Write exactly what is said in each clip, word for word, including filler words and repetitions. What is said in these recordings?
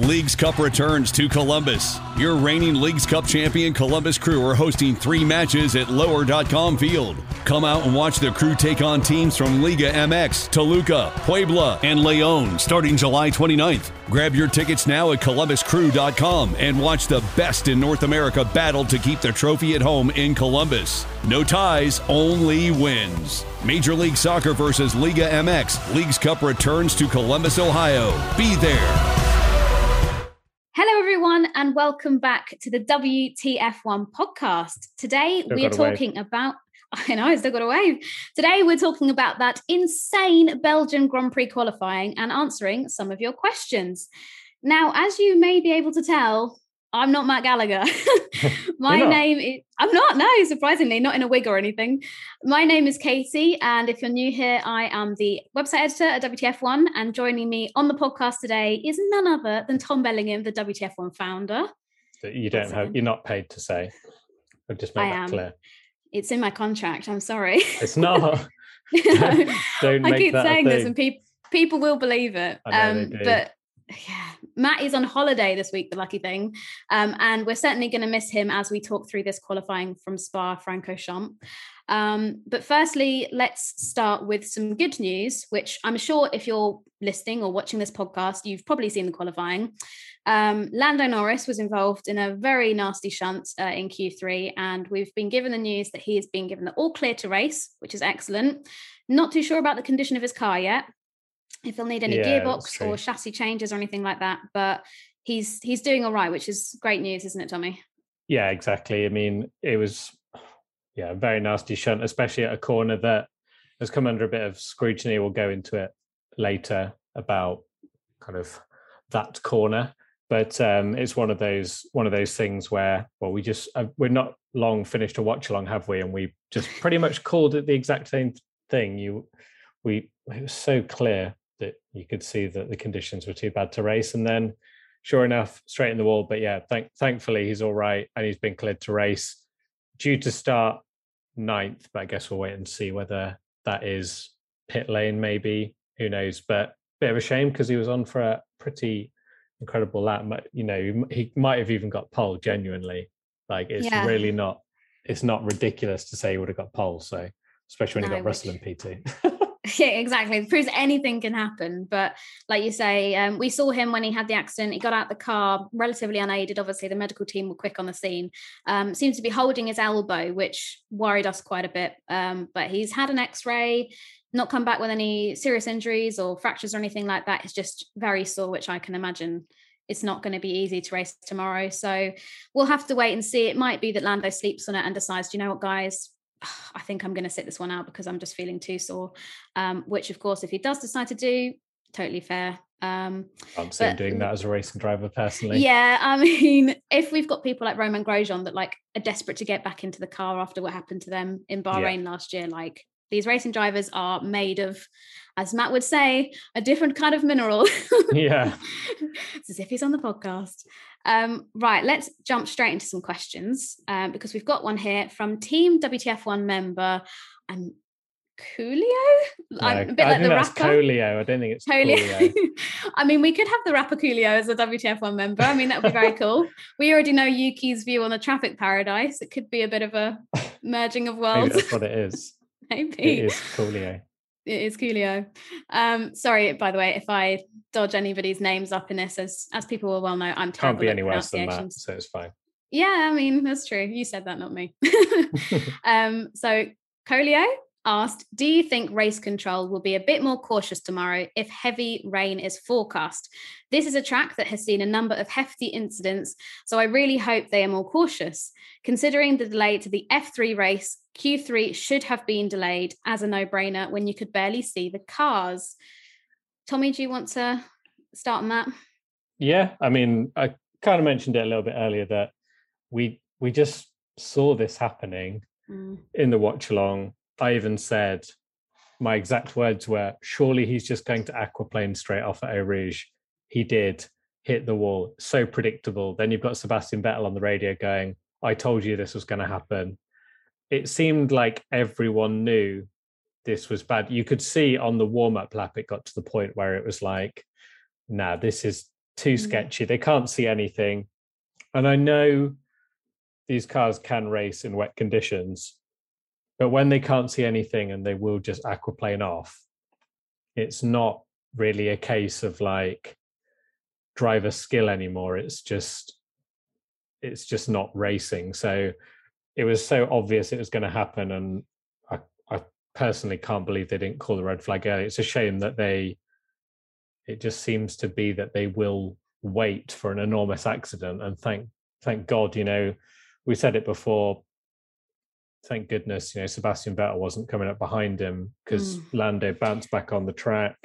Leagues Cup returns to Columbus. Your reigning Leagues Cup champion Columbus Crew are hosting three matches at lower dot com Field. Come out and watch the Crew take on teams from Liga M X, Toluca, Puebla, and León starting July twenty-ninth. Grab your tickets now at columbus crew dot com and watch the best in North America battle to keep the trophy at home in Columbus. No ties, only wins. Major League Soccer versus Liga M X. Leagues Cup returns to Columbus, Ohio. Be there. Hello, everyone, and welcome back to the W T F one podcast. Today, Still we are talking wave. about... I know, I still got a wave. Today, we're talking about that insane Belgian Grand Prix qualifying and answering some of your questions. Now, as you may be able to tell, I'm not Matt Gallagher. My name is... I'm not, no, surprisingly, not in a wig or anything. My name is Katie, and if you're new here, I am the website editor at W T F one, and joining me on the podcast today is none other than Tom Bellingham, the W T F one founder. You don't have... You're not paid to say. I'll just make I that am. clear. It's in my contract. I'm sorry. It's not. don't, don't make I keep that saying a this, thing. and people people will believe it. I know Um, they do. but yeah, Matt is on holiday this week. The lucky thing, um, and we're certainly going to miss him as we talk through this qualifying from Spa-Francorchamps. Um, but firstly, let's start with some good news, which I'm sure if you're listening or watching this podcast, you've probably seen the qualifying. Um, Lando Norris was involved in a very nasty shunt uh, in Q three, and we've been given the news that he has been given the all clear to race, which is excellent. Not too sure about the condition of his car yet, if he'll need any Yeah, that's gearbox true. or chassis changes or anything like that, but he's he's doing all right, which is great news, isn't it, Tommy? Yeah, exactly. I mean, it was, yeah, a very nasty shunt, especially at a corner that has come under a bit of scrutiny. We'll go into it later about kind of that corner. But um, it's one of those one of those things where, well, we just uh, we're not long finished a watch along, have we? And we just pretty much called it the exact same thing. You, we it was so clear that you could see that the conditions were too bad to race, and then, sure enough, straight in the wall. But yeah, thank, thankfully he's all right and he's been cleared to race. Due to start ninth, but I guess we'll wait and see whether that is pit lane, maybe. Who knows? But bit of a shame because he was on for a pretty incredible lap. You know, he might have even got pole. Genuinely, like it's Yeah. really not. It's not ridiculous to say he would have got pole. So especially when No, he got Russell which- and P two. Yeah, exactly. It proves anything can happen. But like you say, um, we saw him when he had the accident. He got out the car relatively unaided. Obviously, the medical team were quick on the scene. Um, seems to be holding his elbow, which worried us quite a bit. Um, but he's had an X-ray, not come back with any serious injuries or fractures or anything like that. It's just very sore, which I can imagine it's not going to be easy to race tomorrow. So we'll have to wait and see. It might be that Lando sleeps on it and decides, you know what, guys, I think I'm going to sit this one out because I'm just feeling too sore, um, which, of course, if he does decide to do, totally fair. Um, I'm seeing but- doing that as a racing driver personally. yeah, I mean, if we've got people like Romain Grosjean that like are desperate to get back into the car after what happened to them in Bahrain last year, like these racing drivers are made of, as Matt would say, a different kind of mineral. Yeah. It's as if he's on the podcast. Um, right, let's jump straight into some questions um, because we've got one here from Team W T F one member. I'm Coolio? I'm a bit I like think the that's rapper. Coolio. I don't think it's Coolio. Coolio. I mean, we could have the rapper Coolio as a W T F one member. I mean, that would be very cool. We already know Yuki's view on the traffic paradise. It could be a bit of a merging of Maybe worlds. that's what it is. Maybe. It is Coolio. It is Coolio. Um, sorry, by the way, if I dodge anybody's names up in this, as as people will well know, I'm terrible Can't be at any worse than that, pronunciations. so it's fine. Yeah, I mean, that's true. You said that, not me. um, so Colio asked, do you think race control will be a bit more cautious tomorrow if heavy rain is forecast? This is a track that has seen a number of hefty incidents, so I really hope they are more cautious. Considering the delay to the F three race, Q three should have been delayed as a no-brainer when you could barely see the cars. Tommy, do you want to start on that? Yeah, I mean, I kind of mentioned it a little bit earlier that we we just saw this happening Mm. in the watch along. I even said, my exact words were, surely he's just going to aquaplane straight off at Eau Rouge. He did hit the wall. So predictable. Then you've got Sebastian Vettel on the radio going, I told you this was going to happen. It seemed like everyone knew this was bad. You could see on the warm-up lap, it got to the point where it was like, nah, this is too sketchy. They can't see anything. And I know these cars can race in wet conditions, but when they can't see anything and they will just aquaplane off, it's not really a case of like driver skill anymore. It's just, it's just not racing. So it was so obvious it was going to happen. And I, I personally can't believe they didn't call the red flag early. It's a shame that they, it just seems to be that they will wait for an enormous accident. And thank, thank God, you know, we said it before, thank goodness, you know, Sebastian Vettel wasn't coming up behind him, because mm. Lando bounced back on the track.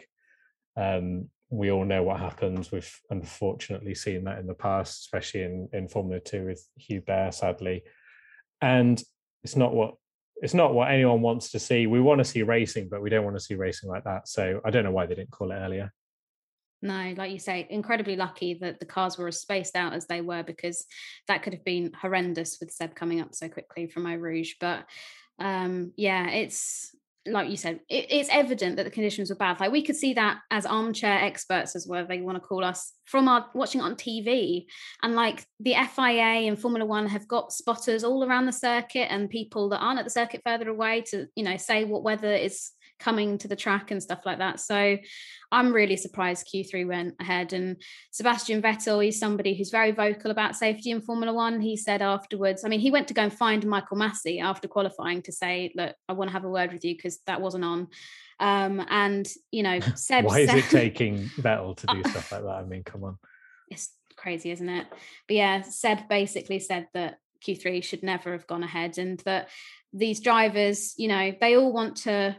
Um, we all know what happens. We've unfortunately seen that in the past, especially in, in Formula Two with Hubert, sadly. And it's not what it's not what anyone wants to see. We want to see racing, but we don't want to see racing like that. So I don't know why they didn't call it earlier. No, like you say, incredibly lucky that the cars were as spaced out as they were, because that could have been horrendous with Seb coming up so quickly from Eau Rouge. But um, yeah, it's like you said, it, it's evident that the conditions were bad. Like we could see that as armchair experts, as whatever they want to call us, from our watching it on T V. And like the F I A and Formula One have got spotters all around the circuit and people that aren't at the circuit further away to, you know, say what weather is coming to the track and stuff like that. So I'm really surprised Q three went ahead. And Sebastian Vettel, he's somebody who's very vocal about safety in Formula One. He said afterwards, I mean, he went to go and find Michael Massey after qualifying to say, look, I want to have a word with you because that wasn't on. Um, and, you know, Seb Why said, is it taking Vettel to do stuff like that? I mean, come on. It's crazy, isn't it? But yeah, Seb basically said that Q three should never have gone ahead, and that these drivers, you know, they all want to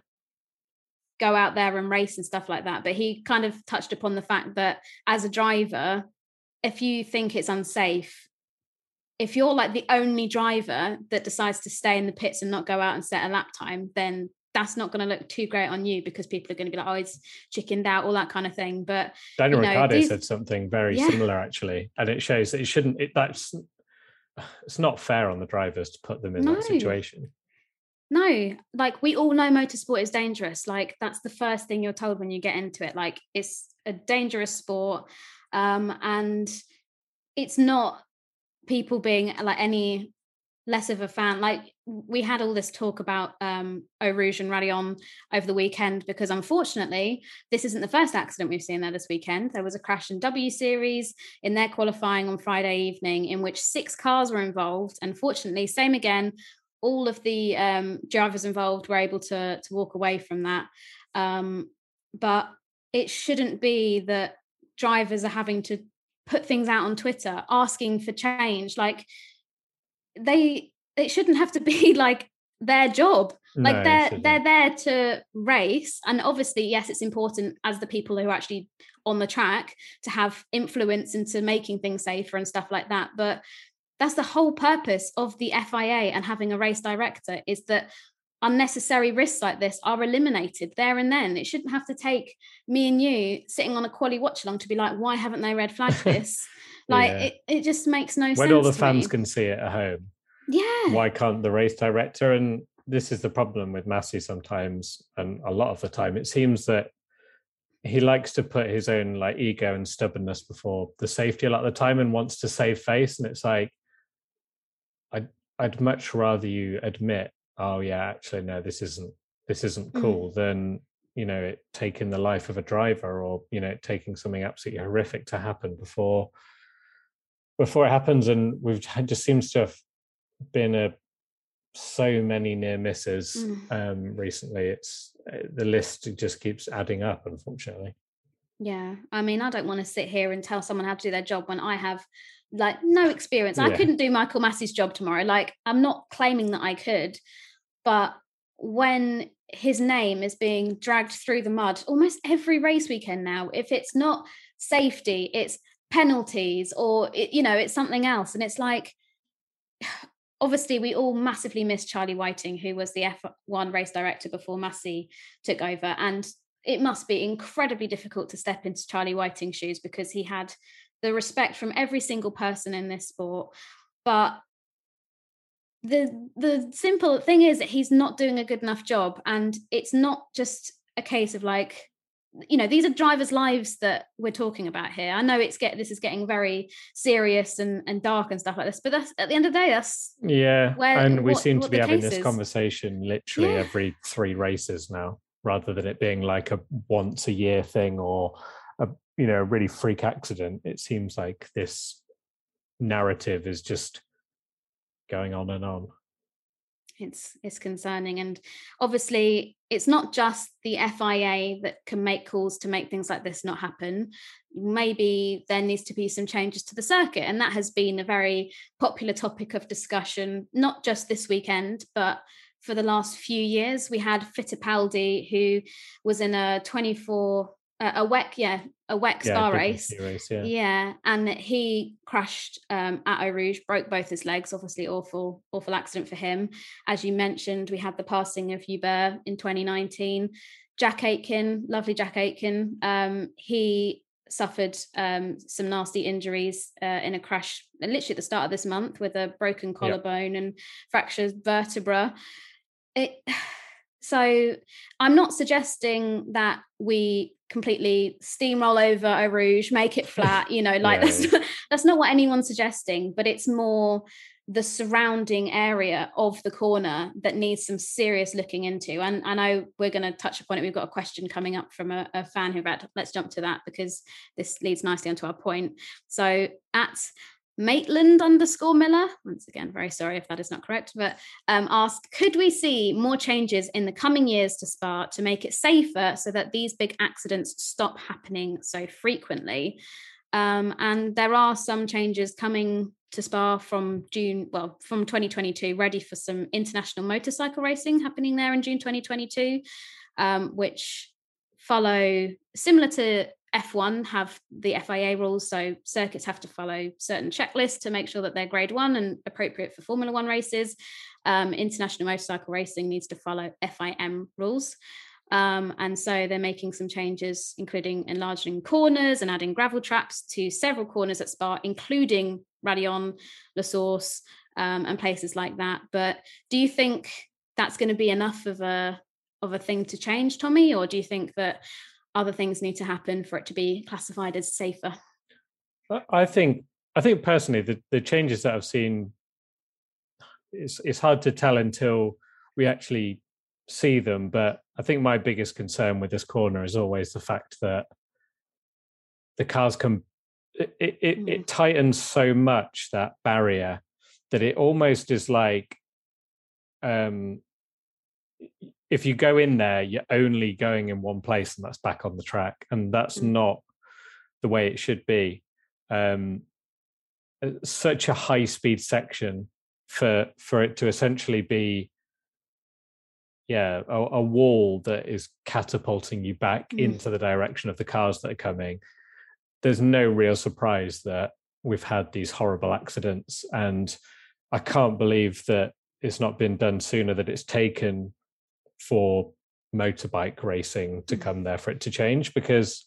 go out there and race and stuff like that. But he kind of touched upon the fact that as a driver, if you think it's unsafe, if you're like the only driver that decides to stay in the pits and not go out and set a lap time, then that's not going to look too great on you, because people are going to be like, oh, he's chickened out, all that kind of thing. But Daniel you know, Ricciardo these... said something very yeah. similar, actually. And it shows that it shouldn't, it, that's, it's not fair on the drivers to put them in no. that situation. No, like we all know motorsport is dangerous. Like that's the first thing you're told when you get into it. Like it's a dangerous sport. Um, and it's not people being like any less of a fan. Like we had all this talk about um, Eau Rouge and Rayon over the weekend, because unfortunately, this isn't the first accident we've seen there this weekend. There was a crash in W Series in their qualifying on Friday evening in which six cars were involved. And fortunately, same again, all of the um, drivers involved were able to, to walk away from that. Um, but it shouldn't be that drivers are having to put things out on Twitter asking for change. Like they, it shouldn't have to be like their job. Like no, they're they're there to race. And obviously, yes, it's important as the people who are actually on the track to have influence into making things safer and stuff like that. But that's the whole purpose of the F I A and having a race director, is that unnecessary risks like this are eliminated there and then. It shouldn't have to take me and you sitting on a quali watch along to be like, why haven't they red flagged this? Like yeah. it, it just makes no when sense. When all the fans me. can see it at home. Yeah. Why can't the race director? And this is the problem with Massey sometimes, and a lot of the time, it seems that he likes to put his own like ego and stubbornness before the safety a lot of the time and wants to save face. And it's like, I'd, I'd much rather you admit, oh yeah, actually, no, this isn't, this isn't cool, mm. than, you know, it taking the life of a driver, or, you know, taking something absolutely horrific to happen before, before it happens. And we've it just seems to have been a, so many near misses mm. um, recently. It's the list just keeps adding up, unfortunately. Yeah. I mean, I don't want to sit here and tell someone how to do their job when I have like no experience. Yeah. I couldn't do Michael Massey's job tomorrow. Like, I'm not claiming that I could, but when his name is being dragged through the mud almost every race weekend now, if it's not safety, it's penalties, or it, you know, it's something else. And it's like, obviously we all massively miss Charlie Whiting, who was the F one race director before Massey took over. And it must be incredibly difficult to step into Charlie Whiting's shoes, because he had the respect from every single person in this sport. But the the simple thing is that he's not doing a good enough job. And it's not just a case of like you know, these are drivers' lives that we're talking about here. I know it's get this is getting very serious and, and dark and stuff like this, but that's at the end of the day, that's yeah. where, And we what, seem what to be having this is. conversation literally yeah. every three races now, rather than it being like a once a year thing or a, you know, a really freak accident. It seems like this narrative is just going on and on. It's it's concerning, and obviously it's not just the F I A that can make calls to make things like this not happen. Maybe there needs to be some changes to the circuit, and that has been a very popular topic of discussion, not just this weekend, but for the last few years. We had Fittipaldi, who was in a twenty-four uh, a W E C, yeah, a W E C Yeah, star dignity race, race, yeah. yeah, and he crashed um, at Eau Rouge, broke both his legs. Obviously, awful, awful accident for him. As you mentioned, we had the passing of Hubert in twenty nineteen. Jack Aitken, lovely Jack Aitken, um, he suffered um, some nasty injuries uh, in a crash, literally at the start of this month, with a broken collarbone yep. and fractured vertebra. It. So I'm not suggesting that we completely steamroll over Eau Rouge, make it flat, you know, like yeah, that's, yeah. Not, that's not what anyone's suggesting, but it's more the surrounding area of the corner that needs some serious looking into. And I know we're going to touch upon it. We've got a question coming up from a, a fan who read, let's jump to that because this leads nicely onto our point. So at Maitland underscore Miller, once again, very sorry if that is not correct, but um, asked, could we see more changes in the coming years to Spa to make it safer so that these big accidents stop happening so frequently? Um, and there are some changes coming to Spa from June, well, from twenty twenty-two, ready for some international motorcycle racing happening there in June twenty twenty-two, um, which follow, similar to F one, have the F I A rules, so circuits have to follow certain checklists to make sure that they're grade one and appropriate for Formula One races. Um, international motorcycle racing needs to follow F I M rules. Um, and so they're making some changes, including enlarging corners and adding gravel traps to several corners at Spa, including Raidillon, La Source, um, and places like that. But do you think that's going to be enough of a of a thing to change, Tommy, or do you think that other things need to happen for it to be classified as safer? I think, I think personally, the, the changes that I've seen, it's, it's hard to tell until we actually see them. But I think my biggest concern with this corner is always the fact that the cars can, it, it, mm. it tightens so much, that barrier, that it almost is like, um, if you go in there, you're only going in one place, and that's back on the track. And that's mm. not the way it should be. Um, such a high speed section for, for it to essentially be, yeah, a, a wall that is catapulting you back mm. into the direction of the cars that are coming. There's no real surprise that we've had these horrible accidents. And I can't believe that it's not been done sooner, that it's taken for motorbike racing to come there for it to change. Because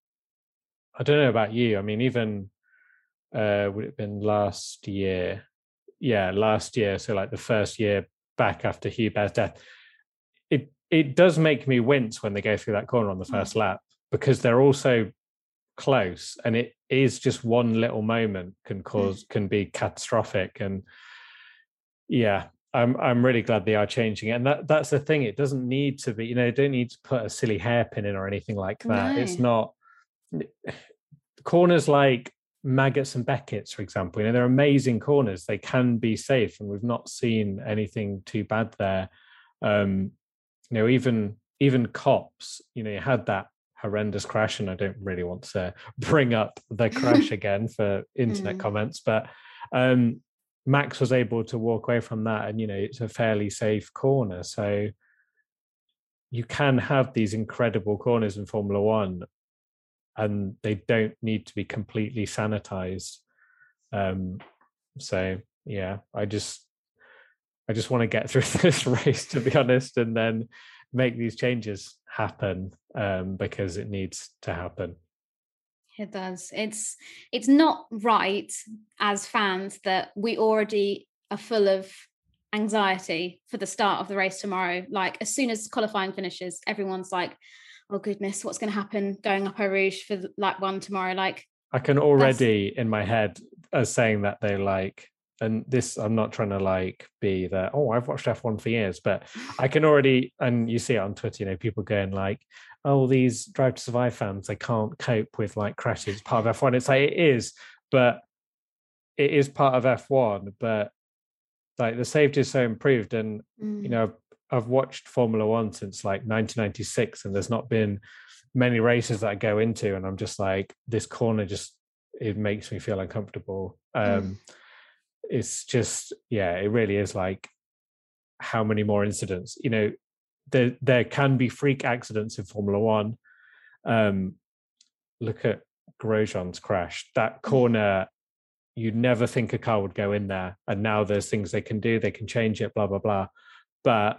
I don't know about you, I mean, even uh would it have been last year yeah last year so like the first year back after Hubert's death, it it does make me wince when they go through that corner on the first lap, because they're all so close, and it is just one little moment can cause can be catastrophic. And yeah, I'm I'm really glad they are changing it. And that, that's the thing. It doesn't need to be, you know, they don't need to put a silly hairpin in or anything like that. No. It's not corners like Maggots and Beckett's, for example, you know, they're amazing corners. They can be safe, and we've not seen anything too bad there. Um, you know, even even Copse, you know, you had that horrendous crash, and I don't really want to bring up the crash again for internet mm. comments, but um Max was able to walk away from that, and you know, it's a fairly safe corner. So you can have these incredible corners in Formula One, and they don't need to be completely sanitized. Um, so yeah, I just I just want to get through this race, to be honest, and then make these changes happen, um, because it needs to happen. It does. It's it's not right as fans that we already are full of anxiety for the start of the race tomorrow. Like, as soon as qualifying finishes, everyone's like, oh goodness, what's going to happen going up Eau Rouge for lap one tomorrow? Like, I can already in my head as saying that they like, and this, I'm not trying to like be that, oh, I've watched F one for years, but I can already, and you see it on Twitter, you know, people going like, oh, these Drive to Survive fans, they can't cope with like crashes. It's part of F one. It's like, it is, but it is part of F one, but like the safety is so improved. And, mm. you know, I've watched Formula One since like nineteen ninety-six, and there's not been many races that I go into, and I'm just like, this corner just, it makes me feel uncomfortable. Um, mm. It's just, yeah, it really is like, how many more incidents? You know, there there can be freak accidents in Formula One. Um, look at Grosjean's crash. That corner, you'd never think a car would go in there, and now there's things they can do. They can change it, blah blah blah. But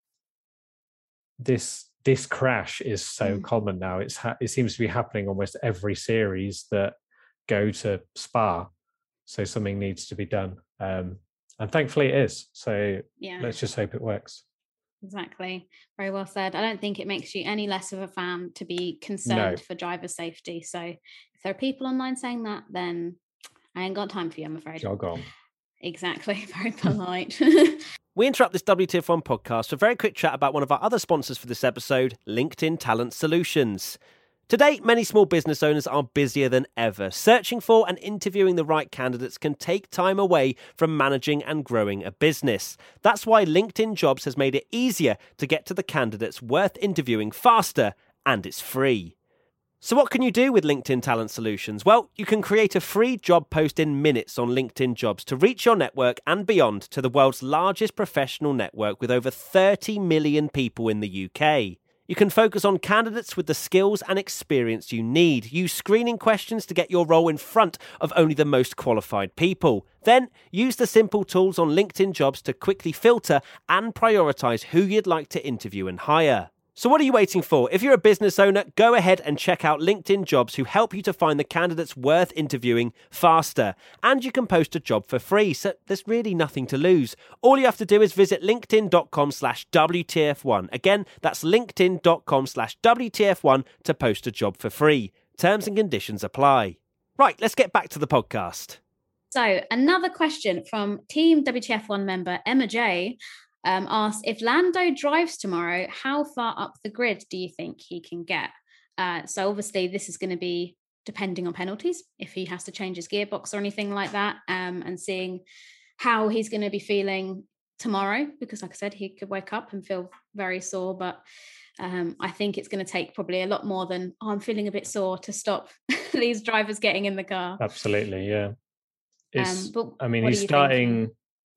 this this crash is so mm. common now. It's ha- it seems to be happening almost every series that go to Spa. So something needs to be done, um, and thankfully it is. So yeah. Let's just hope it works. Exactly. Very well said. I don't think it makes you any less of a fan to be concerned no. for driver safety. So if there are people online saying that, then I ain't got time for you, I'm afraid. Jog on. Exactly. Very polite. We interrupt this W T F one podcast for a very quick chat about one of our other sponsors for this episode, LinkedIn Talent Solutions. Today, many small business owners are busier than ever. Searching for and interviewing the right candidates can take time away from managing and growing a business. That's why LinkedIn Jobs has made it easier to get to the candidates worth interviewing faster, and it's free. So what can you do with LinkedIn Talent Solutions? Well, you can create a free job post in minutes on LinkedIn Jobs to reach your network and beyond to the world's largest professional network with over thirty million people in the U K. You can focus on candidates with the skills and experience you need. Use screening questions to get your role in front of only the most qualified people. Then, use the simple tools on LinkedIn Jobs to quickly filter and prioritise who you'd like to interview and hire. So what are you waiting for? If you're a business owner, go ahead and check out LinkedIn Jobs, who help you to find the candidates worth interviewing faster. And you can post a job for free, so there's really nothing to lose. All you have to do is visit linkedin.com slash WTF1. Again, that's linkedin.com slash WTF1 to post a job for free. Terms and conditions apply. Right, let's get back to the podcast. So another question from Team W T F one member Emma J. Um, asked, if Lando drives tomorrow, how far up the grid do you think he can get? Uh, so obviously this is going to be depending on penalties, if he has to change his gearbox or anything like that, um, and seeing how he's going to be feeling tomorrow, because like I said, he could wake up and feel very sore, but um, I think it's going to take probably a lot more than, oh, I'm feeling a bit sore to stop these drivers getting in the car. Absolutely, yeah. It's, um, but I mean, he's he's starting...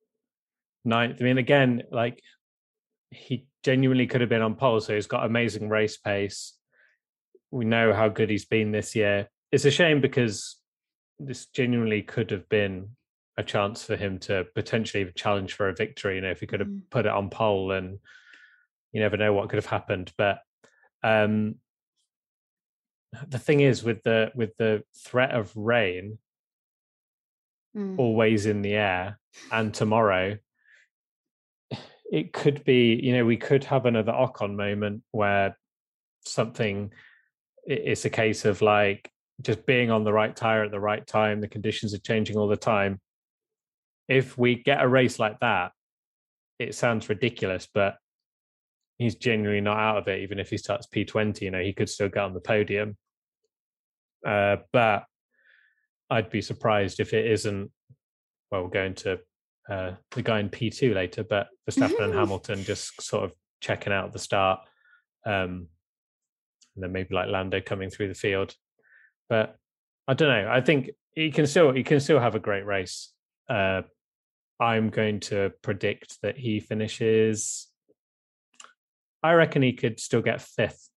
ninth. I mean, again, like he genuinely could have been on pole, so he's got amazing race pace. We know how good he's been this year. It's a shame because this genuinely could have been a chance for him to potentially challenge for a victory. You know, if he could have mm. put it on pole, and you never know what could have happened. But um, the thing is, with the with the threat of rain mm. always in the air, and tomorrow, it could be, you know, we could have another Ocon moment where something, it's a case of like just being on the right tire at the right time. The conditions are changing all the time. If we get a race like that, it sounds ridiculous, but he's genuinely not out of it. Even if he starts P twenty, you know, he could still get on the podium. Uh, but I'd be surprised if it isn't, well, we're going to Uh, the guy in P two later, but Verstappen and Hamilton just sort of checking out at the start, um, and then maybe like Lando coming through the field. But I don't know. I think he can still he can still have a great race. Uh, I'm going to predict that he finishes. I reckon he could still get fifth.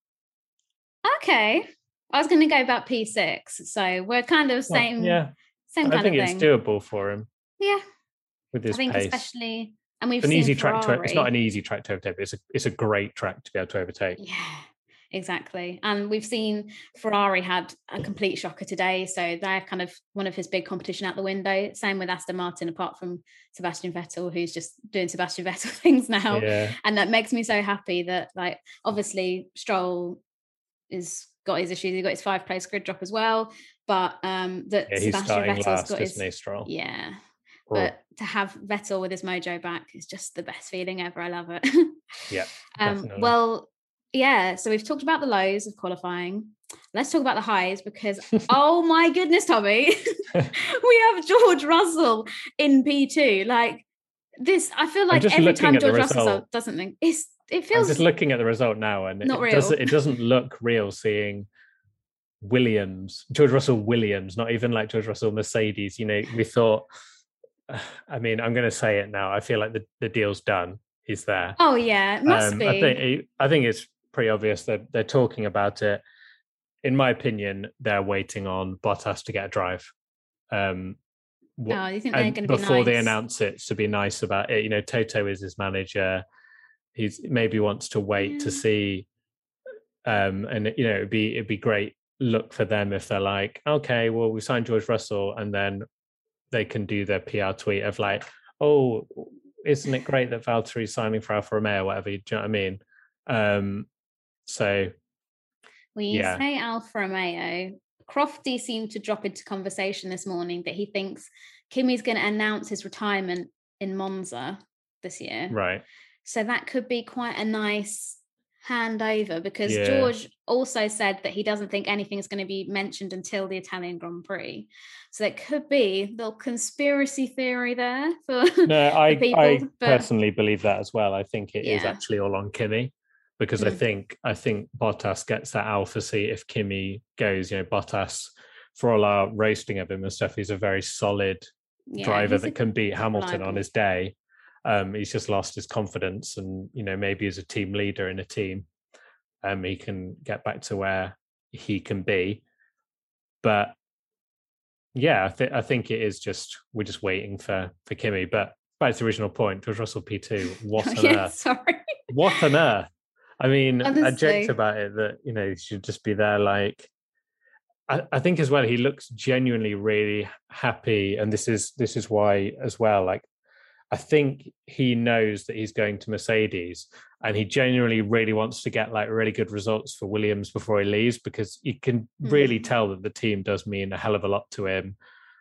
Okay, I was going to go about P six, so we're kind of same. Well, yeah, same kind I think of it's thing. doable for him. Yeah. With his I think pace. especially, and we've it's an seen easy Ferrari. track to. It's not an easy track to overtake. But it's a it's a great track to be able to overtake. Yeah, exactly. And we've seen Ferrari had a complete shocker today, so they're kind of one of his big competition out the window. Same with Aston Martin, apart from Sebastian Vettel, who's just doing Sebastian Vettel things now. Yeah. And that makes me so happy that, like, obviously Stroll is got his issues. He got his five place grid drop as well, but um, that Yeah, he's Sebastian starting Vettel's last, got his isn't he, Stroll? yeah. Cool. But to have Vettel with his mojo back is just the best feeling ever. I love it. Yeah, um, definitely. Well, yeah. So we've talked about the lows of qualifying. Let's talk about the highs because, oh my goodness, Tommy, we have George Russell in P two. Like this, I feel like every time George Russell doesn't think it's, it feels. I'm just looking at the result now, and not it real. doesn't. It doesn't look real. Seeing Williams, George Russell Williams, not even like George Russell Mercedes. You know, we thought. I mean, I'm going to say it now. I feel like the, the deal's done. He's there. Oh yeah, it must um, be. I think I think it's pretty obvious that they're talking about it. In my opinion, they're waiting on Bottas to get a drive. Um, what, oh, you think they're going to be before nice? they announce it to be nice about it? You know, Toto is his manager. He's maybe wants to wait yeah. to see. Um, and you know, it'd be it'd be great look for them if they're like, okay, well, we signed George Russell, and then they can do their P R tweet of like, oh, isn't it great that Valtteri's signing for Alfa Romeo or whatever? Do you know what I mean? Um, so, well, you yeah. say Alfa Romeo. Crofty seemed to drop into conversation this morning that he thinks Kimi's going to announce his retirement in Monza this year. Right. So that could be quite a nice handover because yeah. George also said that he doesn't think anything is going to be mentioned until the Italian Grand Prix. So it could be a little conspiracy theory there for no, I, people. I but... personally believe that as well. I think it yeah. is actually all on Kimi because mm. I think I think Bottas gets that alpha seat if Kimi goes. You know, Bottas, for all our roasting of him and stuff, he's a very solid yeah, driver that can beat Hamilton reliable. on his day. Um, he's just lost his confidence, and you know, maybe as a team leader in a team, um, he can get back to where he can be. But yeah, I, th- I think it is just we're just waiting for for Kimi. But back to the original point, George Russell P two. What on yeah, earth? Sorry. What on earth? I mean, Honestly. I joked about it that you know he should just be there. Like, I, I think as well, he looks genuinely really happy, and this is this is why as well. Like, I think he knows that he's going to Mercedes, and he genuinely really wants to get like really good results for Williams before he leaves, because you can really mm. tell that the team does mean a hell of a lot to him.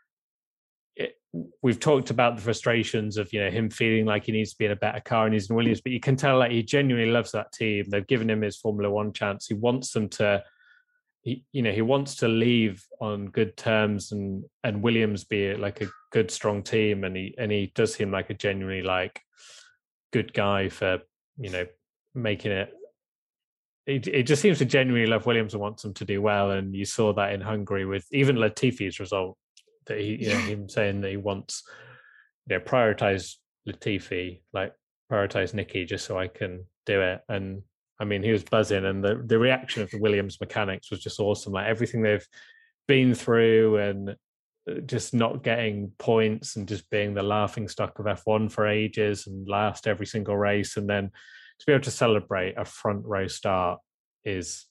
It, we've talked about the frustrations of, you know, him feeling like he needs to be in a better car and he's in Williams, but you can tell like he genuinely loves that team. They've given him his Formula One chance. He wants them to, he, you know, he wants to leave on good terms and and Williams be like a good, strong team. And he and he does seem like a genuinely like good guy for, you know, making it. It, it just seems to genuinely love Williams and wants them to do well. And you saw that in Hungary with even Latifi's result. That he, you know, him saying that he wants, you know, prioritize Latifi, like prioritize Nicky, just so I can do it. And I mean, he was buzzing, and the the reaction of the Williams mechanics was just awesome. Like everything they've been through, and just not getting points, and just being the laughing stock of F one for ages, and last every single race, and then to be able to celebrate a front row start is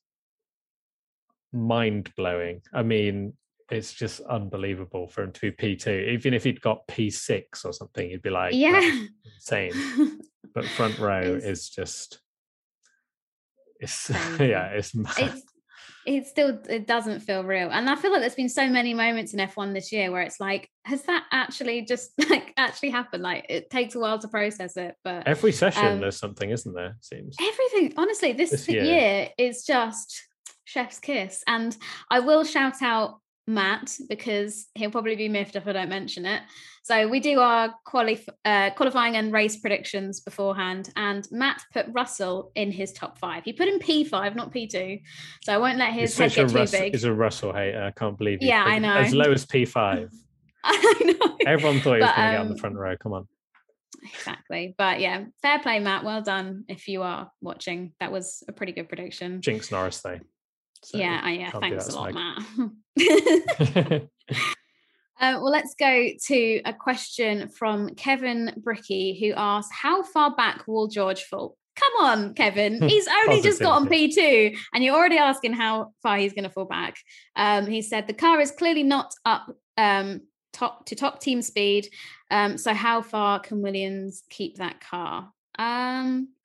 mind blowing. I mean, it's just unbelievable for him to be P two. Even if he'd got P six or something, you'd be like, yeah, insane. But front row it's, is just, it's yeah, it's mad. It's, it still it doesn't feel real, and I feel like there's been so many moments in F one this year where it's like, has that actually just like actually happened? Like it takes a while to process it, but every session um, there's something, isn't there? It seems everything. Honestly, this, this year. year is just chef's kiss, and I will shout out Matt, because he'll probably be miffed if I don't mention it. So we do our quali- uh, qualifying and race predictions beforehand, and Matt put Russell in his top five. He put in P five, not P two, so I won't let his head get too Russell, big. He's a Russell hater. I can't believe you. Yeah, I know. As low as P five. I know. Everyone thought he was but, going to um, get on the front row. Come on. Exactly. But yeah, fair play, Matt. Well done if you are watching. That was a pretty good prediction. Jinx Norris, though. So yeah, oh, yeah. Thanks a lot, Matt. Uh, well, let's go to a question from Kevin Bricky, who asks, how far back will George fall? Come on, Kevin. He's only just got on P two and you're already asking how far he's going to fall back. Um, he said the car is clearly not up um, top to top team speed. Um, so how far can Williams keep that car? Um,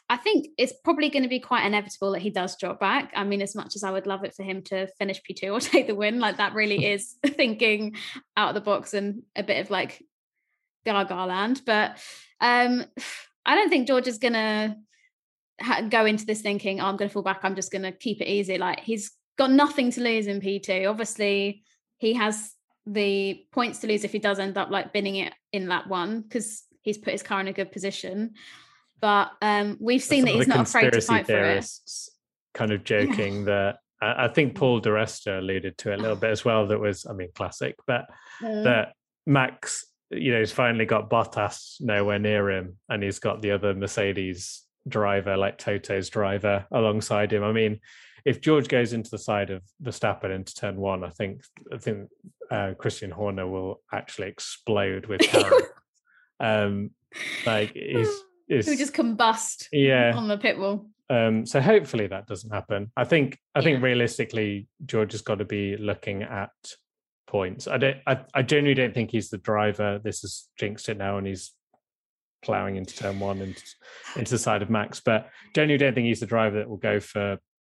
I think it's probably going to be quite inevitable that he does drop back. I mean, as much as I would love it for him to finish P two or take the win, like that really is thinking out of the box and a bit of like Gaga land. But um, I don't think George is going to ha- go into this thinking, oh, I'm going to fall back. I'm just going to keep it easy. Like he's got nothing to lose in P two. Obviously, he has the points to lose if he does end up like binning it in lap one because he's put his car in a good position. But um, we've seen that he's not afraid to fight for it. Kind of joking that I, I think Paul di Resta alluded to it a little bit as well. That was, I mean, classic, but mm. that Max, you know, he's finally got Bottas nowhere near him, and he's got the other Mercedes driver, like Toto's driver, alongside him. I mean, if George goes into the side of Verstappen into turn one, I think I think uh, Christian Horner will actually explode with Karen. um, like he's. Is, who just combust yeah. on the pit wall. Um, so hopefully that doesn't happen. I think I yeah. think realistically, George has got to be looking at points. I don't. I, I genuinely don't think he's the driver. This has jinxed it now, and he's ploughing into turn one and into the side of Max. But genuinely don't think he's the driver that will go for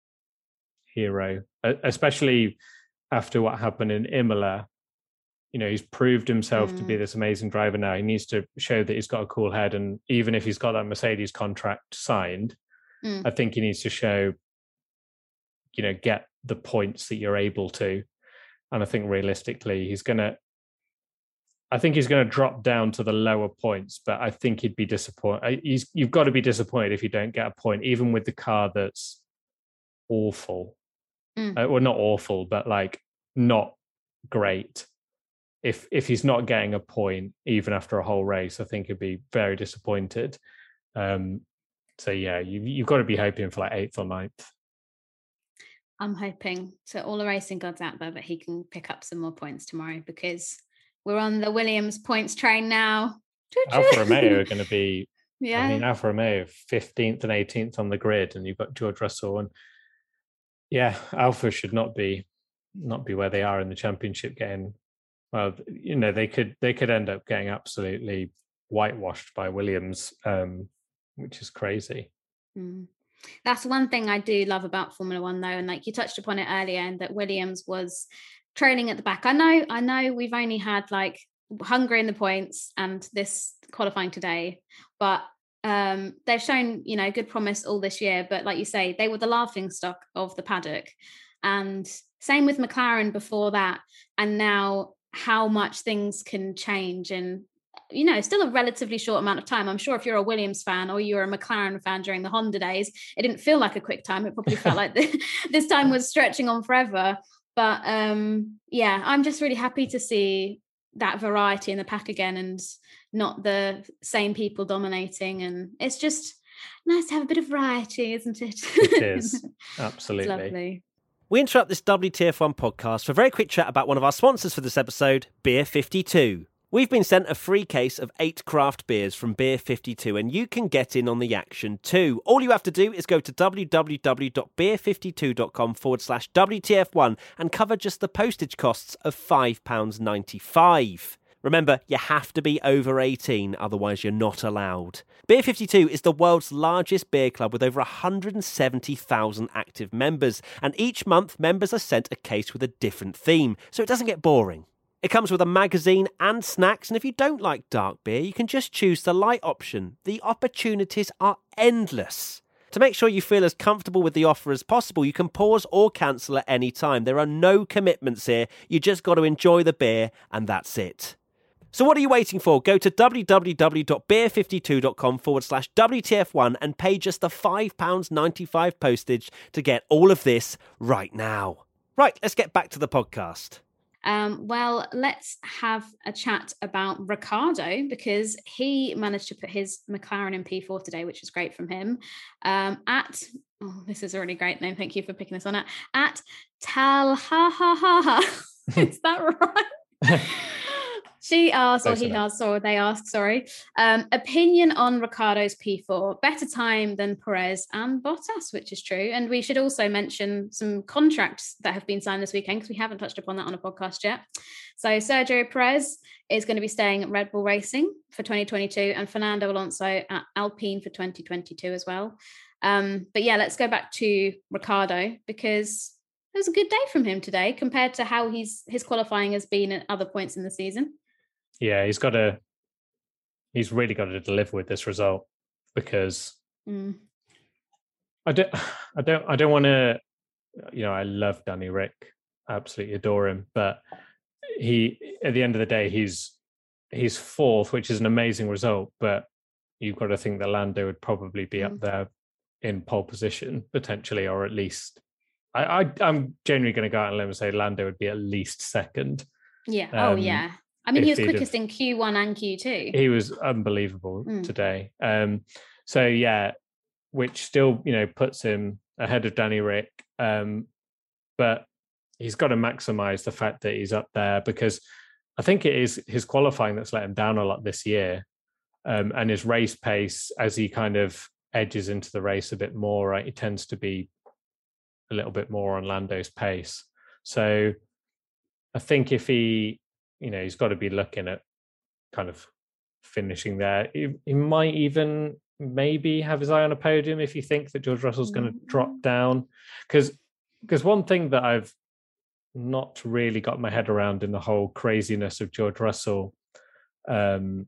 hero, especially after what happened in Imola. You know, he's proved himself mm. to be this amazing driver now. He needs to show that he's got a cool head. And even if he's got that Mercedes contract signed, mm. I think he needs to show, you know, get the points that you're able to. And I think realistically, he's going to, I think he's going to drop down to the lower points, but I think he'd be disappointed. He's, you've got to be disappointed if you don't get a point, even with the car that's awful. Mm. Uh, well, not awful, but like not great. If if he's not getting a point, even after a whole race, I think he'd be very disappointed. Um, so yeah, you, you've got to be hoping for like eighth or ninth. I'm hoping to all the racing gods out there that he can pick up some more points tomorrow, because we're on the Williams points train now. Alfa Romeo are going to be, yeah. I mean, Alfa Romeo fifteenth and eighteenth on the grid, and you've got George Russell, and yeah, Alfa should not be not be where they are in the championship, getting. Well, you know, they could they could end up getting absolutely whitewashed by Williams, um, which is crazy. Mm. That's one thing I do love about Formula One, though, and like you touched upon it earlier, and that Williams was trailing at the back. I know, I know, we've only had like Hungary in the points and this qualifying today, but um, they've shown, you know, good promise all this year. But like you say, they were the laughing stock of the paddock, and same with McLaren before that, and now. How much things can change in, you know, still a relatively short amount of time. I'm sure if you're a Williams fan or you're a McLaren fan during the Honda days, it didn't feel like a quick time. It probably felt like this time was stretching on forever. But um, yeah, I'm just really happy to see that variety in the pack again and not the same people dominating. And it's just nice to have a bit of variety, isn't it? It is. Absolutely. It's lovely. We interrupt this W T F one podcast for a very quick chat about one of our sponsors for this episode, Beer fifty-two. We've been sent a free case of eight craft beers from Beer fifty-two, and you can get in on the action too. All you have to do is go to www.beer52.com forward slash WTF1 and cover just the postage costs of five pounds ninety-five. Remember, you have to be over eighteen, otherwise you're not allowed. Beer fifty-two is the world's largest beer club with over one hundred seventy thousand active members, and each month members are sent a case with a different theme, so it doesn't get boring. It comes with a magazine and snacks, and if you don't like dark beer, you can just choose the light option. The opportunities are endless. To make sure you feel as comfortable with the offer as possible, you can pause or cancel at any time. There are no commitments here. You just got to enjoy the beer, and that's it. So what are you waiting for? Go to www.beer52.com forward slash WTF1 and pay just the five pounds ninety-five postage to get all of this right now. Right, let's get back to the podcast. Um, well, let's have a chat about Ricciardo, because he managed to put his McLaren in P four today, which is great from him. Um, at, oh, this is a really great name. Thank you for picking this one. At, at Talhahaha. Is that right? She asked, or Close he enough. asked, or they asked, sorry. Um, opinion on Ricciardo's P four. Better time than Perez and Bottas, which is true. And we should also mention some contracts that have been signed this weekend, because we haven't touched upon that on a podcast yet. So Sergio Perez is going to be staying at Red Bull Racing for twenty twenty-two, and Fernando Alonso at Alpine for twenty twenty-two as well. Um, but yeah, let's go back to Ricciardo, because it was a good day from him today compared to how he's his qualifying has been at other points in the season. Yeah, he's got to, he's really got to deliver with this result, because Mm. I don't, I don't, I don't want to, you know, I love Danny Rick, absolutely adore him, but he, at the end of the day, he's, he's fourth, which is an amazing result, but you've got to think that Lando would probably be Mm. up there in pole position potentially, or at least, I, I I'm generally going to go out on a limb and say Lando would be at least second. Yeah. Um, oh, yeah. I mean, he if was he'd quickest have- in Q one and Q two. He was unbelievable Mm. today. Um, so yeah, which still, you know, puts him ahead of Danny Rick. Um, but he's got to maximize the fact that he's up there, because I think it is his qualifying that's let him down a lot this year. Um, and his race pace, as he kind of edges into the race a bit more, right, he tends to be a little bit more on Lando's pace. So I think if he, you know, he's got to be looking at kind of finishing there. He, he might even maybe have his eye on a podium if you think that George Russell's going to drop down. Because because one thing that I've not really got my head around in the whole craziness of George Russell um,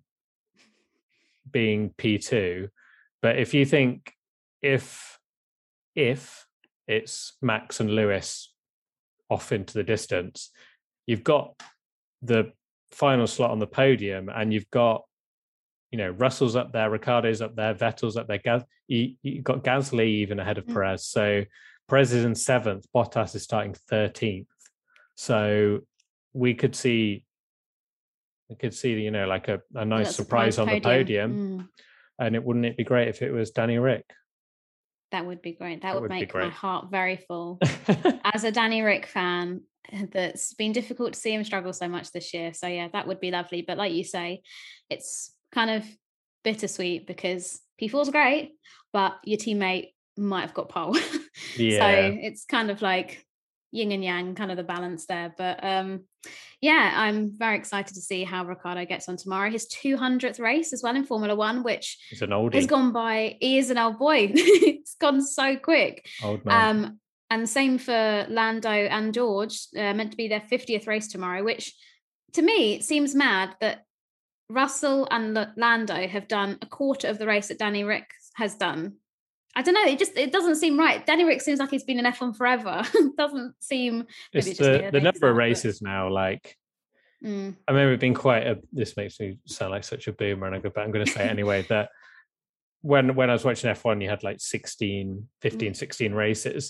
being P two, but if you think if if it's Max and Lewis off into the distance, you've got the final slot on the podium, and you've got, you know, Russell's up there, Ricciardo's up there, Vettel's up there, Gas- you, you've got Gasly even ahead of Mm. Perez. So Perez is in seventh, Bottas is starting thirteenth. So we could see, we could see, you know, like a, a nice That's a surprise on the podium. Mm. And it wouldn't it be great if it was Danny Rick? That would be great. That, That would, would be make my great. heart very full. As a Danny Rick fan, that's been difficult to see him struggle so much this year. So yeah, that would be lovely. But like you say, it's kind of bittersweet, because P four's great, but your teammate might have got pole. Yeah. So it's kind of like yin and yang, kind of the balance there. But um, yeah, I'm very excited to see how Ricciardo gets on tomorrow. His two hundredth race as well in Formula One, which He's an oldie. has gone by. He is an old boy. It's gone so quick. Old man. Um, and same for Lando and George, uh, meant to be their fiftieth race tomorrow, which to me, it seems mad that Russell and L- Lando have done a quarter of the race that Danny Rick has done. I don't know. It just, it doesn't seem right. Danny Rick seems like he's been in F one forever. Doesn't seem. It's maybe it's just me, the, I the think number it's of that, but- races now, like, Mm. I remember it being quite a, this makes me sound like such a boomer, and I go, but I'm going to say it anyway, that when, when I was watching F one, you had like sixteen, fifteen, Mm. sixteen races.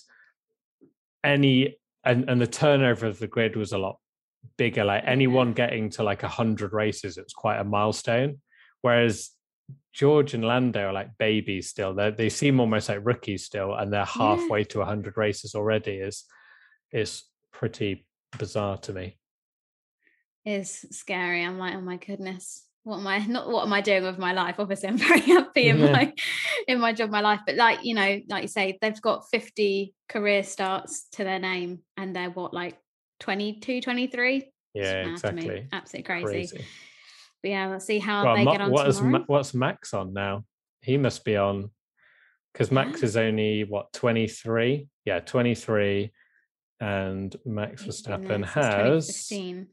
Any, and, and the turnover of the grid was a lot bigger. Like anyone getting to like a hundred races, it was quite a milestone. Whereas George and Lando are like babies still. They they seem almost like rookies still, and they're halfway to a hundred races already. Is is pretty bizarre to me. Is scary. I'm like, oh my goodness, what am I not what am I doing with my life? Obviously I'm very happy in Yeah. my in my job, my life, but like, you know, like you say, they've got fifty career starts to their name, and they're what, like twenty-two, twenty-three? Yeah, It's mad to me. exactly. Absolutely crazy. Crazy. But yeah, let's see how Well, they Ma- get on what is tomorrow. Ma- what's Max on now? He must be on, because Max Yeah. is only what, twenty-three? Yeah, twenty-three, and Max He's been Verstappen there since has twenty fifteen.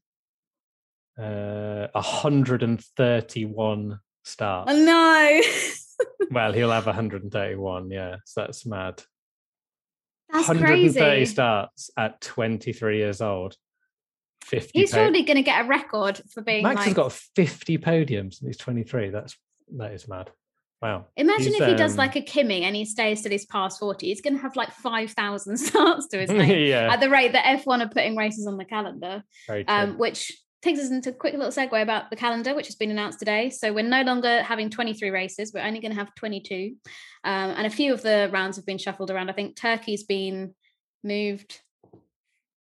uh, one hundred thirty-one starts. Oh no. Well, he'll have one hundred thirty-one. Yeah, so that's mad. That's one hundred thirty crazy. starts at twenty-three years old. fifty. He's po- surely going to get a record for being Max like. has got fifty podiums and he's twenty-three. That's that is mad. Wow. Imagine He's, if he does um, like a Kimi and he stays till he's past forty. He's going to have like five thousand starts to his name yeah, at the rate that F one are putting races on the calendar, very true. um, which takes us into a quick little segue about the calendar, which has been announced today. So we're no longer having twenty-three races. We're only going to have twenty-two. Um, and a few of the rounds have been shuffled around. I think Turkey's been moved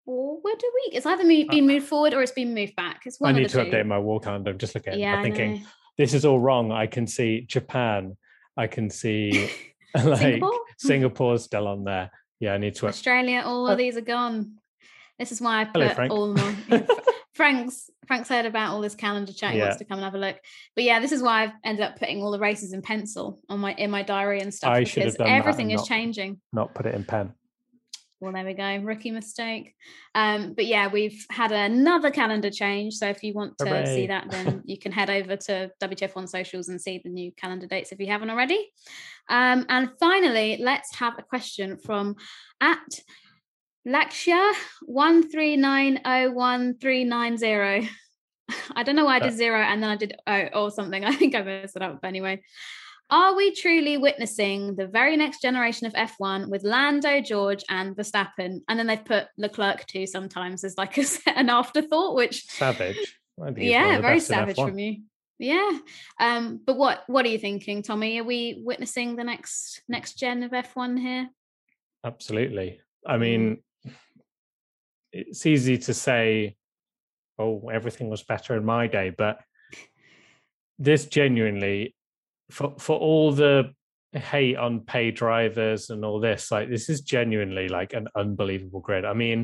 forward a week. It's either moved, been moved forward or it's been moved back. It's one I need of the to two. update my wall calendar. I'm just looking at it. Yeah, I'm thinking, I know. this is all wrong. I can see Japan. I can see like Singapore? Singapore's still on there. Yeah, I need to. Australia, all of these are gone. This is why I Hello, put Frank. all of them on. Frank's Frank's heard about all this calendar chat. He Yeah. wants to come and have a look. But yeah, this is why I've ended up putting all the races in pencil on my in my diary and stuff, I should have because done that everything and is not- changing. Not put it in pen. Well, there we go. Rookie mistake. Um, but yeah, we've had another calendar change. So if you want to Hooray. see that, then you can head over to W T F one socials and see the new calendar dates if you haven't already. Um, and finally, let's have a question from at Lakshya one three nine zero one three nine zero. I don't know why I did zero and then I did oh or something. I think I messed it up. But anyway, are we truly witnessing the very next generation of F one with Lando, George, and Verstappen? And then they've put Leclerc too sometimes as like a, an afterthought, which Savage. I think he's one of yeah, the very best in savage F one. from you. Yeah. Um, but what what are you thinking, Tommy? Are we witnessing the next next gen of F one here? Absolutely. I mean, it's easy to say, oh, everything was better in my day, but this genuinely, for for all the hate on pay drivers and all this, like this is genuinely like an unbelievable grid. I mean,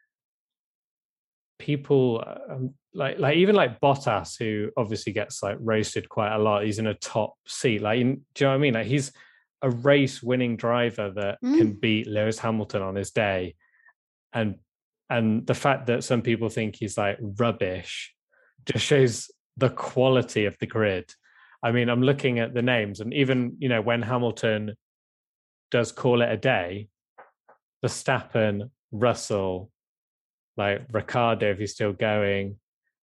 people um, like like even like Bottas, who obviously gets like roasted quite a lot. He's in a top seat. Like, do you know what I mean? Like he's a race winning driver that Mm. can beat Lewis Hamilton on his day, and and the fact that some people think he's like rubbish just shows the quality of the grid. I mean, I'm looking at the names, and even, you know, when Hamilton does call it a day, Verstappen, Russell, like Ricciardo, if he's still going,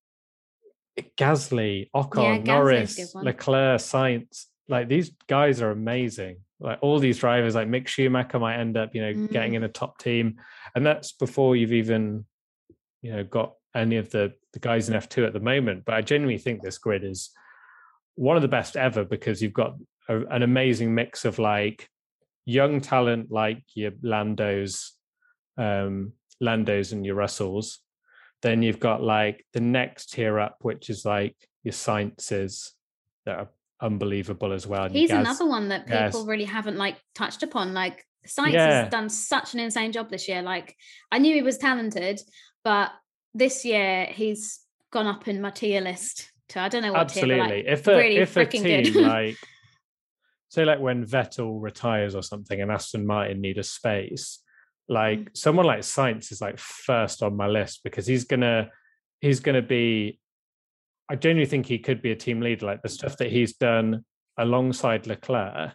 Gasly, Ocon, Yeah, Gasly's a good Norris, one. Leclerc, Sainz, like these guys are amazing. Like all these drivers, like Mick Schumacher might end up, you know, Mm. getting in a top team, and that's before you've even, you know, got any of the the guys in F two at the moment. But I genuinely think this grid is one of the best ever, because you've got a, an amazing mix of like young talent like your Landos, um, Landos and your Russells. Then you've got like the next tier up, which is like your Sainzes that are unbelievable as well. And He's your Gaz- another one that people Yes. really haven't like touched upon. Like Sainz Yeah. has done such an insane job this year. Like I knew he was talented, but this year he's gone up in my tier list to I don't know what tier, but, Absolutely. like, if a, really if a freaking team good. like, say like when Vettel retires or something and Aston Martin need a space, like Mm. someone like Sainz is like first on my list, because he's gonna he's gonna be, I genuinely think he could be a team leader. Like the stuff that he's done alongside Leclerc,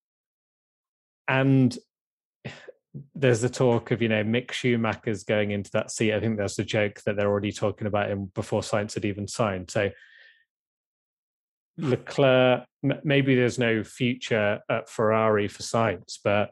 and there's the talk of, you know, Mick Schumacher's going into that seat. I think that's the joke that they're already talking about him before Sainz had even signed. So Leclerc, m- maybe there's no future at Ferrari for Sainz, but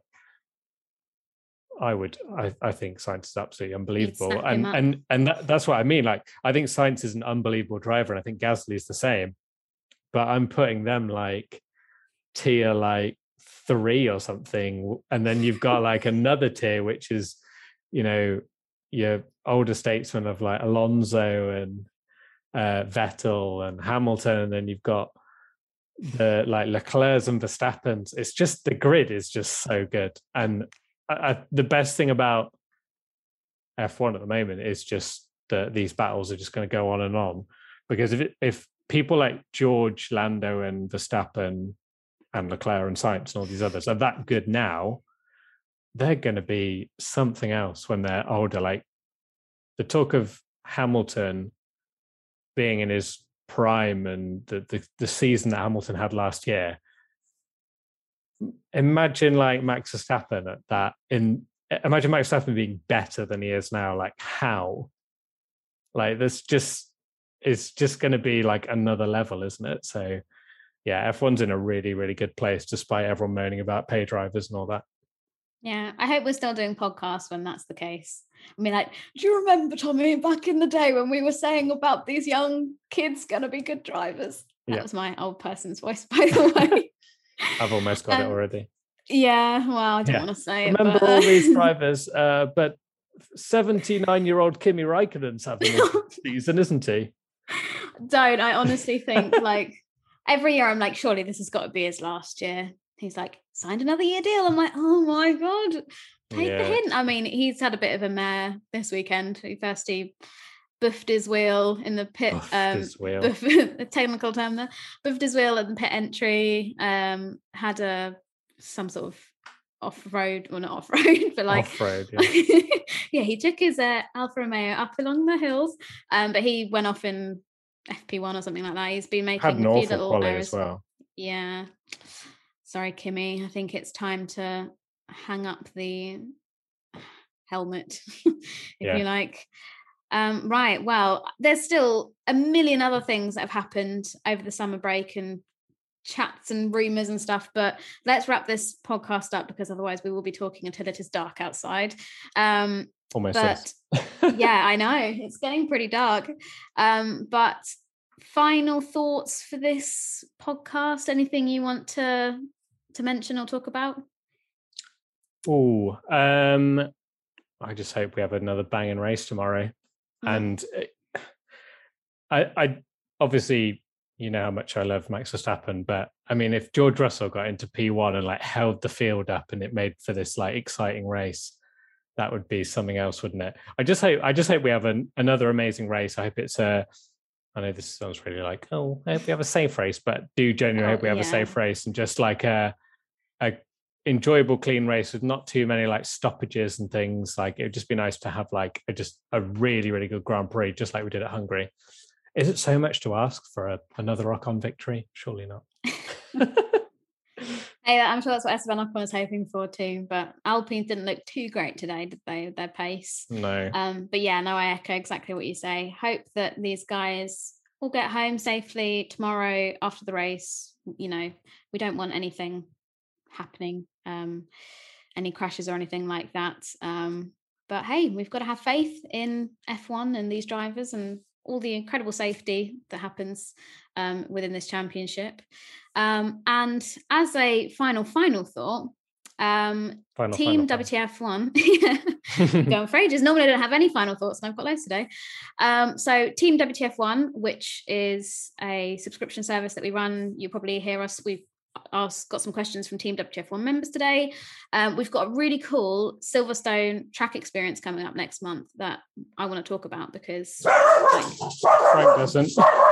I would, I, I think Sainz is absolutely unbelievable, snap and him up. and and that, that's what I mean. Like, I think Sainz is an unbelievable driver, and I think Gasly is the same. But I'm putting them like tier like three or something, and then you've got like another tier which is, you know, your older statesmen of like Alonso and uh, Vettel and Hamilton, and then you've got the like Leclerc's and Verstappen's. It's just, the grid is just so good, and I, I, the best thing about F one at the moment is just that these battles are just going to go on and on, because if it, if people like George, Lando, and Verstappen and Leclerc and Sainz and all these others are that good now, they're going to be something else when they're older. Like the talk of Hamilton being in his prime and the, the, the season that Hamilton had last year. Imagine like Max Verstappen at that in imagine Max Verstappen being better than he is now. Like how? Like this just it's just going to be like another level, isn't it? So yeah, F one's in a really, really good place, despite everyone moaning about pay drivers and all that. Yeah, I hope we're still doing podcasts when that's the case. I mean, like, do you remember, Tommy, back in the day when we were saying about these young kids going to be good drivers? That Yeah. was my old person's voice, by the way. I've almost got Um, it already. Yeah, well, I don't Yeah. want to say it. Remember but, uh, all these drivers, uh, but seventy-nine-year-old Kimi Räikkönen's having a season, isn't he? Don't. I honestly think, like, every year I'm like, surely this has got to be his last year. He's like, signed another year deal. I'm like, oh my God, take Yeah. the hint. I mean, he's had a bit of a mare this weekend. He first he buffed his wheel in the pit. Buffed um, his wheel. Buff, a technical term there. Buffed his wheel at the pit entry. Um, had a some sort of off-road, well, not off-road, but like Off-road, yeah. yeah, he took his uh, Alfa Romeo up along the hills, um, but he went off in F P one or something like that. He's been making Had an a few awful little quality errors. as well. Yeah. Sorry, Kimi. I think it's time to hang up the helmet, if Yeah. you like. Um, right. Well, there's still a million other things that have happened over the summer break and chats and rumors and stuff, but let's wrap this podcast up because otherwise we will be talking until it is dark outside. Um, Almost but is. yeah, I know it's getting pretty dark. Um, but final thoughts for this podcast? Anything you want to to mention or talk about? Oh, um, I just hope we have another banging race tomorrow. Mm. And I, I obviously, you know how much I love Max Verstappen, but I mean, if George Russell got into P one and like held the field up and it made for this like exciting race, that would be something else, wouldn't it? I just hope, I just hope we have an, another amazing race. I hope it's a, I know this sounds really like, oh, I hope we have a safe race, but do genuinely Oh, hope we have yeah. a safe race and just like a, a enjoyable, clean race with not too many like stoppages and things. Like it would just be nice to have like a, just a really, really good Grand Prix, just like we did at Hungary. Is it so much to ask for a, another Ocon victory? Surely not. Hey, I'm sure that's what Esteban Ocon was hoping for too, but Alpine didn't look too great today, did they, with their pace? No. Um, but yeah, no, I echo exactly what you say. Hope that these guys will get home safely tomorrow after the race. You know, we don't want anything happening, um, any crashes or anything like that. Um, but hey, we've got to have faith in F one and these drivers and all the incredible safety that happens um, within this championship. Um, and as a final, final thought, um, Final, Team final, W T F one, going for ages. Normally I don't have any final thoughts and I've got loads today. Um, so Team W T F one, which is a subscription service that we run, you probably hear us, we've asked, got some questions from Team W T F one members today. Um, we've got a really cool Silverstone track experience coming up next month that I want to talk about because like, Frank doesn't.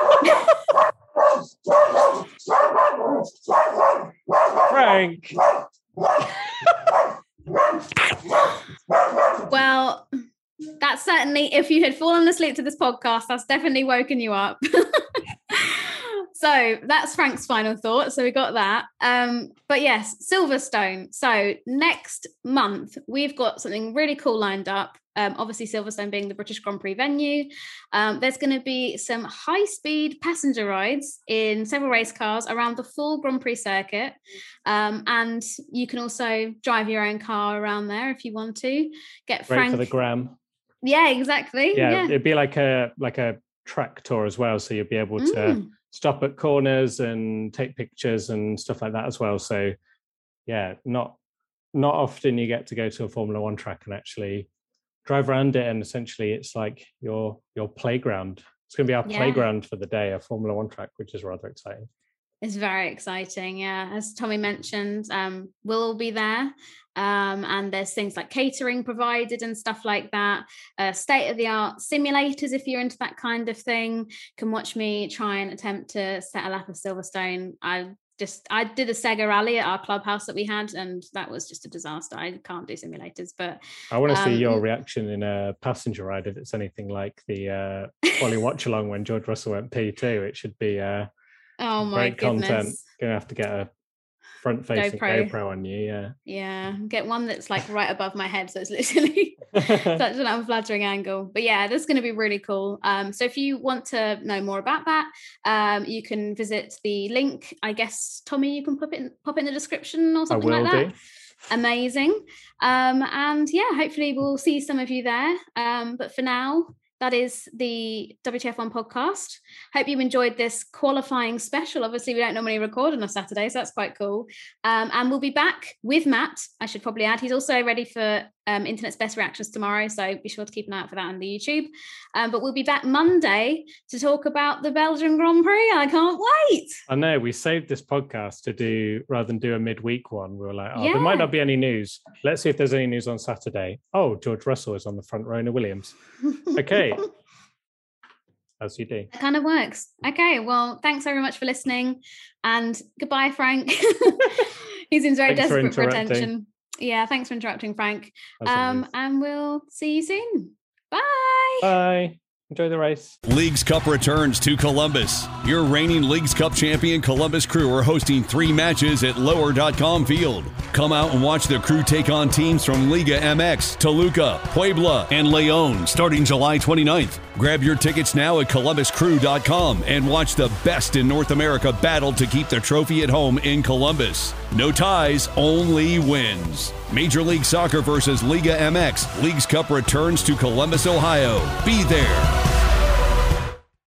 Frank. well, that's certainly, if you had fallen asleep to this podcast, that's definitely woken you up. So that's Frank's final thought. So we got that. Um, but yes, Silverstone. So next month, we've got something really cool lined up. Um, obviously, Silverstone being the British Grand Prix venue. Um, there's going to be some high-speed passenger rides in several race cars around the full Grand Prix circuit. Um, and you can also drive your own car around there if you want to. Get Great Frank. for the gram. Yeah, exactly. Yeah, yeah, it'd be like a like a track tour as well. So you'll be able to Mm. stop at corners and take pictures and stuff like that as well. So yeah, not not often you get to go to a Formula One track and actually drive around it, and essentially it's like your your playground. It's going to be our Yeah. playground for the day, a Formula One track, which is rather exciting. It's very exciting, yeah. As Tommy mentioned, um, we'll all be there. Um, and there's things like catering provided and stuff like that. Uh, state-of-the-art simulators, if you're into that kind of thing. Can watch me try and attempt to set a lap of Silverstone. I just, I did a Sega rally at our clubhouse that we had, and that was just a disaster. I can't do simulators, but... I want to um, see your reaction in a passenger ride if it's anything like the uh, Quali watch along when George Russell went P two. It should be... Uh, Oh my Great content. goodness. Gonna have to get a front-facing GoPro. GoPro. on you, yeah. Yeah, get one that's like right above my head, so it's literally such an unflattering angle. But yeah, that's going to be really cool. Um, so if you want to know more about that, um, you can visit the link. I guess Tommy, you can pop it in, pop it in the description or something I will like that. do. Amazing. Um, and yeah, hopefully we'll see some of you there. Um, but for now, that is the W T F one podcast. Hope you enjoyed this qualifying special. Obviously, we don't normally record on a Saturday, so that's quite cool. Um, and we'll be back with Matt, I should probably add. He's also ready for um, Internet's Best Reactions tomorrow, so be sure to keep an eye out for that on the YouTube. Um, but we'll be back Monday to talk about the Belgian Grand Prix. I can't wait. I know, we saved this podcast to do, rather than do a midweek one, we were like, oh, Yeah. there might not be any news. Let's see if there's any news on Saturday. Oh, George Russell is on the front row in a Williams. Okay. As you do. That kind of works. Okay, well, thanks very much for listening. And goodbye, Frank. He seems very Thanks for desperate for, interrupting. attention. Yeah, thanks for interrupting, Frank. As Um, always. and we'll see you soon. Bye. Bye. Enjoy the race. Leagues Cup returns to Columbus. Your reigning Leagues Cup champion Columbus Crew are hosting three matches at lower dot com field. Come out and watch the Crew take on teams from Liga M X, Toluca, Puebla, and Leon starting July twenty-ninth. Grab your tickets now at columbus crew dot com and watch the best in North America battle to keep the trophy at home in Columbus. No ties, only wins. Major League Soccer versus Liga M X. Leagues Cup returns to Columbus, Ohio. Be there.